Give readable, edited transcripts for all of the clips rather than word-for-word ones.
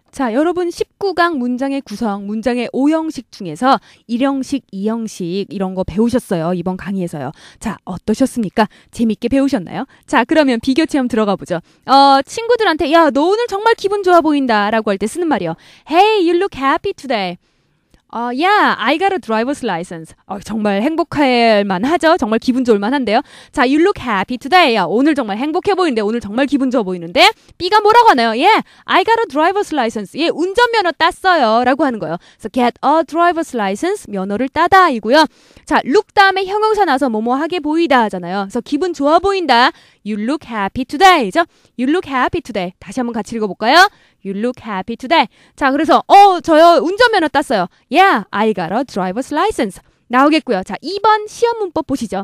자, 여러분 19강 문장의 구성, 문장의 5형식 중에서 1형식, 2형식 이런 거 배우셨어요. 이번 강의에서요. 자, 어떠셨습니까? 재밌게 배우셨나요? 자, 그러면 비교 체험 들어가 보죠. 친구들한테 야, 너 오늘 정말 기분 좋아 보인다 라고 할 때 쓰는 말이요. Hey, you look happy today. Yeah, I got a driver's license. 정말 행복할 만하죠? 정말 기분 좋을 만한데요? 자, you look happy today. 야, 오늘 정말 행복해 보이는데, 오늘 정말 기분 좋아 보이는데, B가 뭐라고 하나요? Yeah, I got a driver's license. 예, 운전면허 땄어요. 라고 하는 거예요. 그래서 get a driver's license, 면허를 따다 이고요. 자, look 다음에 형용사 나서 뭐뭐하게 보이다 하잖아요. 그래서 기분 좋아 보인다. You look happy today죠? You look happy today. 다시 한번 같이 읽어볼까요? You look happy today. 자, 그래서 저요 운전면허 땄어요. Yeah, I got a driver's license. 나오겠고요. 자, 2번 시험 문법 보시죠.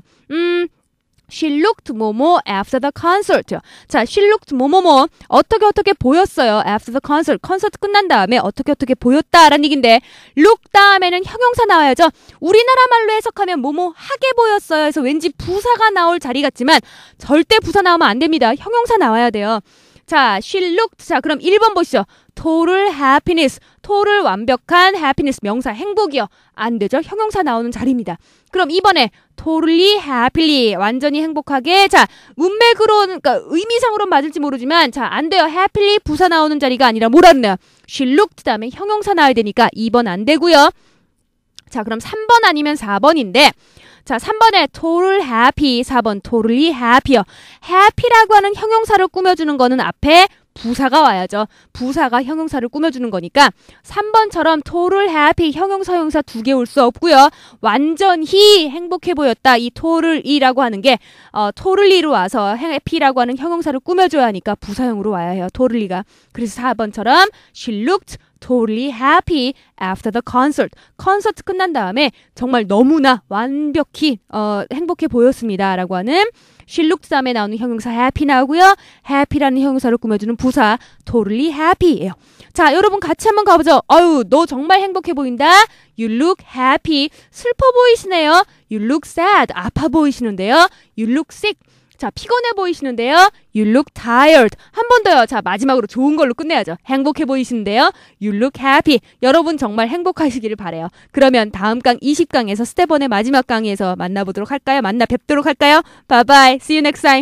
She looked 뭐뭐 after the concert. 자, she looked 뭐뭐뭐 어떻게 보였어요. after the concert. 콘서트 끝난 다음에 어떻게 보였다라는 얘기인데 look 다음에는 형용사 나와야죠. 우리나라 말로 해석하면 뭐뭐 하게 보였어요. 그래서 왠지 부사가 나올 자리 같지만 절대 부사 나오면 안 됩니다. 형용사 나와야 돼요. 자, she looked. 자, 그럼 1번 보시죠. total happiness. total 완벽한 happiness. 명사 행복이요. 안 되죠. 형용사 나오는 자리입니다. 그럼 2번에 totally happily. 완전히 행복하게. 자, 문맥으로, 그러니까 의미상으로 맞을지 모르지만, 자, 안 돼요. happily 부사 나오는 자리가 아니라 뭐라 그러나요? she looked 다음에 형용사 나와야 되니까 2번 안 되고요. 자, 그럼 3번 아니면 4번인데, 자, 3번에 total happy, 4번 totally happy요. happy라고 하는 형용사를 꾸며주는 거는 앞에 부사가 와야죠. 부사가 형용사를 꾸며주는 거니까 3번처럼 total happy 형용사 두 개 올 수 없고요. 완전히 행복해 보였다. 이 totally라고 하는 게 totally로 와서 happy라고 하는 형용사를 꾸며줘야 하니까 부사형으로 와야 해요. totally가. 그래서 4번처럼 she looked totally happy after the concert. 콘서트 끝난 다음에 정말 너무나 완벽히 행복해 보였습니다. 라고 하는 she looked 다음에 나오는 형용사 happy 나오고요. happy라는 형용사를 꾸며주는 부사 totally happy예요. 자, 여러분 같이 한번 가보죠. 너 정말 행복해 보인다. You look happy. 슬퍼 보이시네요. You look sad. 아파 보이시는데요. You look sick. 자, 피곤해 보이시는데요. You look tired. 한 번 더요. 자, 마지막으로 좋은 걸로 끝내야죠. 행복해 보이시는데요. You look happy. 여러분 정말 행복하시기를 바라요. 그러면 다음 강 20강에서 스텝 1의 마지막 강의에서 만나보도록 할까요? 뵙도록 할까요? Bye bye. See you next time.